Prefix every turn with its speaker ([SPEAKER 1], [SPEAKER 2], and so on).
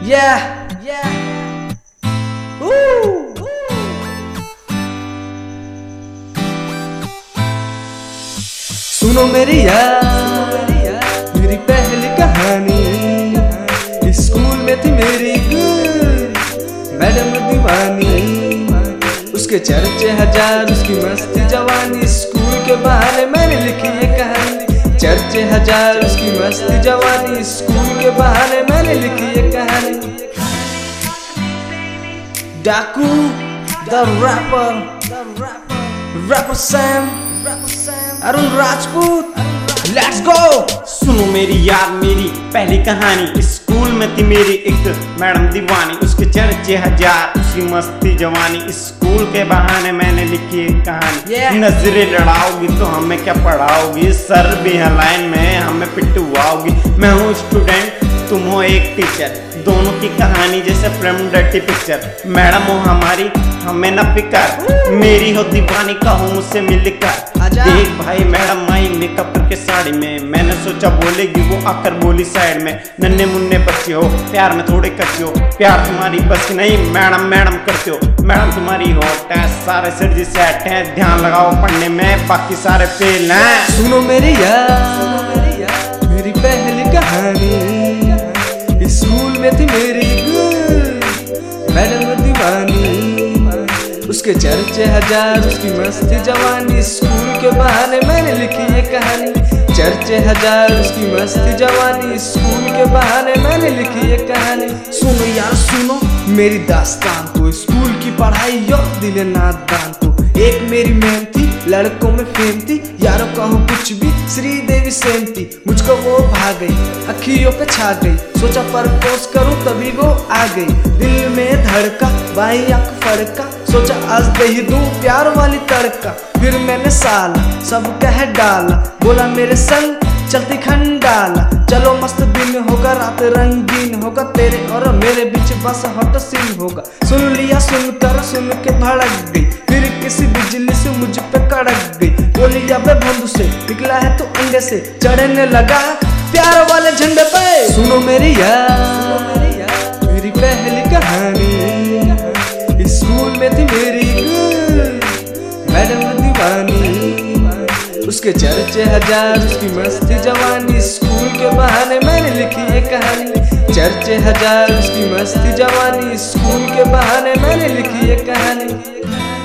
[SPEAKER 1] Yeah, yeah. Woo. सुनो मेरी यार, मेरी पहली कहानी। स्कूल में थी मेरी मैडम दीवानी, उसके चर्चे हजार, उसकी मस्ती जवानी। स्कूल के बहाने मैंने लिखी ये कहानी, चर्चे हजार, उसकी मस्ती जवानी। स्कूल के बहाने मैंने लिखी ये कहानी। Daku the rapper Sam, Arun Rajput, let's go.
[SPEAKER 2] सुनो मेरी यार, मेरी पहली कहानी। स्कूल में थी मेरी एक मैडम दीवानी, उसके चर्चे हजार, उसकी मस्ती जवानी। स्कूल के बहाने मैंने लिखी एक कहानी। नजरें लड़ाओगी तो हमें क्या पढ़ाओगी, सर भी है लाइन में हमें पिटवाओगी। मैं हूँ स्टूडेंट, तुम हो एक टीचर, दोनों की कहानी जैसे फिल्म डर्टी पिक्चर। मैडम हो हमारी, हमें न फिकर, मेरी हो दीवानी, कहो मुझसे मिलकर। देख भाई मैडम आई मेकअप करके साड़ी में, मैंने सोचा बोलेगी वो, आकर बोली साइड में। नन्हे मुन्ने बच्चे हो, प्यार में थोड़े कच्चे हो, प्यार तुम्हारी बस नहीं, मैडम मैडम करते हो। मैडम तुम्हारी होट है, सारे सर्जी सेट हैं, ध्यान लगाओ पढ़ने में, बाकी सारे फेल हैं।
[SPEAKER 1] सुनो मेरी यार, मेरी पहली कहानी। स्कूल में थी मेरी मैडम दीवानी, उसके चर्चे हजार, उसकी मस्ती जवानी। स्कूल के बहाने मैंने लिखी ये कहानी, चर्चे हजार, उसकी मस्ती जवानी। स्कूल के बहाने मैंने लिखी ये कहानी। सुनो यार सुनो मेरी दास्तान को, स्कूल की पढ़ाई और दिले नादान को। एक मेरी मैम थी, लड़कों में फेम थी, यारों कहो कुछ भी, श्रीदेवी सेम थी। मुझको वो भाग गई, अखियों पे छा गई, सोचा प्रपोज करूं तभी वो आ गई। दिल में धड़का, बाई आंख फड़का, सोचा आज दे ही दूं प्यार वाली तड़का। फिर मैंने साला सब कह डाला, बोला मेरे संग चलती खंडाला। चलो मस्त दिन होगा, रात रंगीन होगा, तेरे और मेरे बीच बस हॉट सीन होगा। सुन लिया सुनकर, सुन के भड़क गई, फिर किसी बिजली से मुझ पे कड़क गई। बोली अबे बंधु से निकला है तो अंडे से, चढ़ने लगा प्यार वाले झंडे पे। सुनो मेरी यार, मेरी पहली कहानी। स्कूल में थी मेरी मैडम दीवानी, उसके चर्चे हजार, उसकी मस्ती जवानी। स्कूल के बहाने मैंने लिखी ये कहानी, चर्चे हजार, उसकी मस्ती जवानी। स्कूल के बहाने मैंने लिखी ये कहानी।